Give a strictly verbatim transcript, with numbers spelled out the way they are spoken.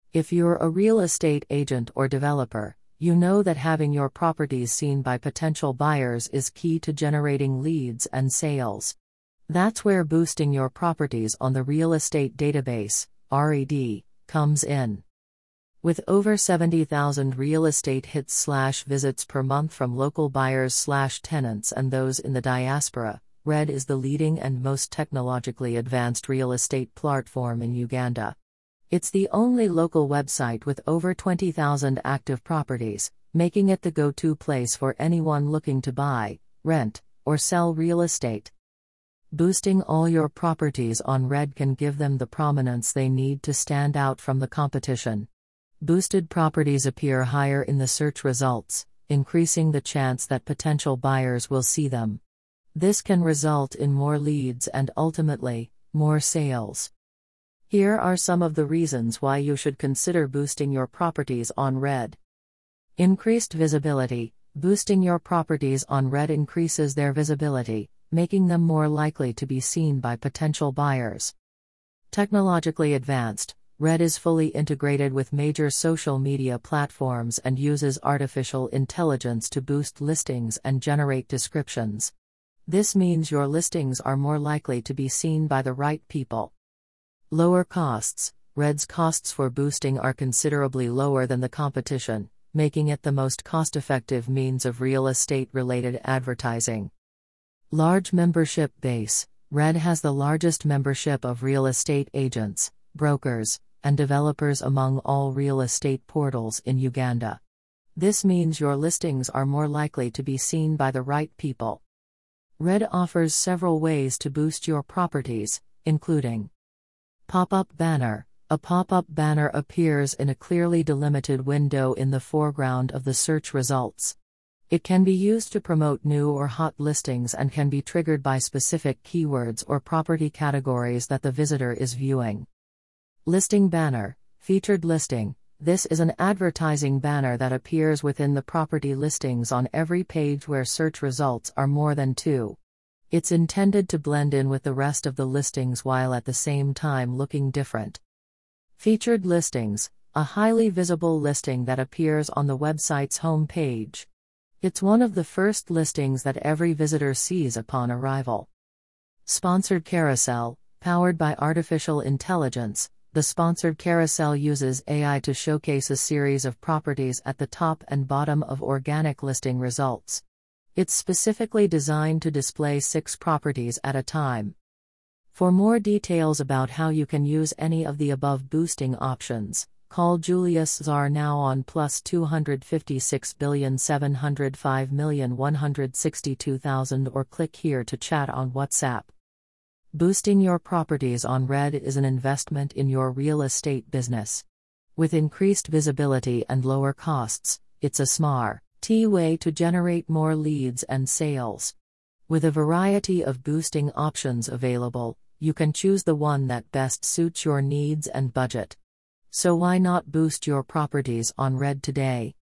If you're a real estate agent or developer, you know that having your properties seen by potential buyers is key to generating leads and sales. That's where boosting your properties on the Real Estate Database, R E D, comes in. With over seventy thousand real estate hits slash visits per month from local buyers slash tenants and those in the diaspora, RED is the leading and most technologically advanced real estate platform in Uganda. It's the only local website with over twenty thousand active properties, making it the go-to place for anyone looking to buy, rent, or sell real estate. Boosting all your properties on RED can give them the prominence they need to stand out from the competition. Boosted properties appear higher in the search results, increasing the chance that potential buyers will see them. This can result in more leads and ultimately, more sales. Here are some of the reasons why you should consider boosting your properties on RED. Increased visibility. Boosting your properties on RED increases their visibility, making them more likely to be seen by potential buyers. Technologically advanced. RED is fully integrated with major social media platforms and uses artificial intelligence to boost listings and generate descriptions. This means your listings are more likely to be seen by the right people. Lower costs. RED's costs for boosting are considerably lower than the competition, making it the most cost-effective means of real estate-related advertising. Large membership base. RED has the largest membership of real estate agents, brokers, and developers among all real estate portals in Uganda. This means your listings are more likely to be seen by the right people. RED offers several ways to boost your properties, including pop-up banner. A pop-up banner appears in a clearly delimited window in the foreground of the search results. It can be used to promote new or hot listings and can be triggered by specific keywords or property categories that the visitor is viewing. Listing banner. Featured listing. This is an advertising banner that appears within the property listings on every page where search results are more than two. It's intended to blend in with the rest of the listings while at the same time looking different. Featured listings. A highly visible listing that appears on the website's home page. It's one of the first listings that every visitor sees upon arrival. Sponsored carousel. Powered by artificial intelligence, the sponsored carousel uses A I to showcase a series of properties at the top and bottom of organic listing results. It's specifically designed to display six properties at a time. For more details about how you can use any of the above boosting options, call Julius Czar now on plus two hundred fifty-six billion seven hundred five million one hundred sixty-two thousand or click here to chat on WhatsApp. Boosting your properties on RED is an investment in your real estate business. With increased visibility and lower costs, it's a smart way to generate more leads and sales. With a variety of boosting options available, you can choose the one that best suits your needs and budget. So why not boost your properties on RED today?